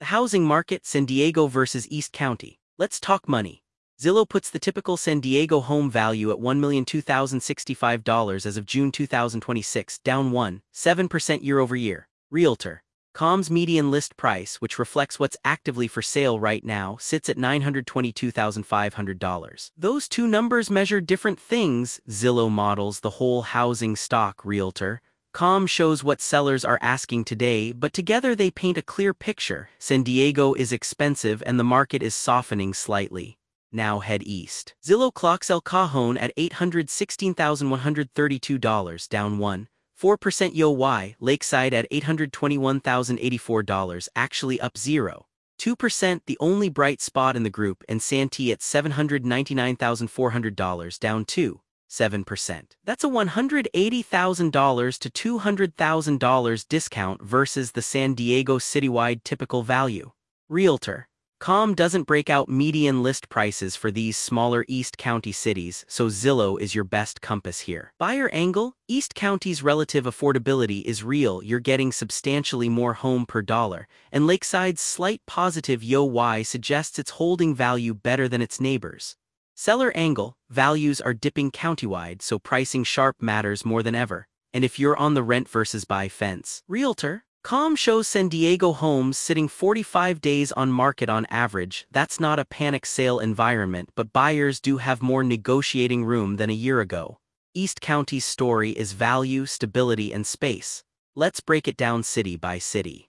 Housing market: San Diego versus East County. Let's talk money. Zillow puts the typical San Diego home value at $1,002,065 as of June 2026, down 1.7% year-over-year. Realtor.com's median list price, which reflects what's actively for sale right now, sits at $922,500. Those two numbers measure different things. Zillow models the whole housing stock. Realtor.com shows what sellers are asking today, but together they paint a clear picture. San Diego is expensive and the market is softening slightly. Now head east. Zillow clocks El Cajon at $816,132, down 1.4% YoY. Lakeside at $821,084, actually up 0.2%, the only bright spot in the group, and Santee at $799,400, down 2.7%. That's a $180,000 to $200,000 discount versus the San Diego citywide typical value. Realtor.com doesn't break out median list prices for these smaller East County cities, so Zillow is your best compass here. Buyer angle: East County's relative affordability is real. You're getting substantially more home per dollar, and Lakeside's slight positive YoY suggests it's holding value better than its neighbors. Seller angle: values are dipping countywide, so pricing sharp matters more than ever. And if you're on the rent versus buy fence, Realtor.com shows San Diego homes sitting 45 days on market on average. That's not a panic sale environment, but buyers do have more negotiating room than a year ago. East County's story is value, stability, and space. Let's break it down city by city.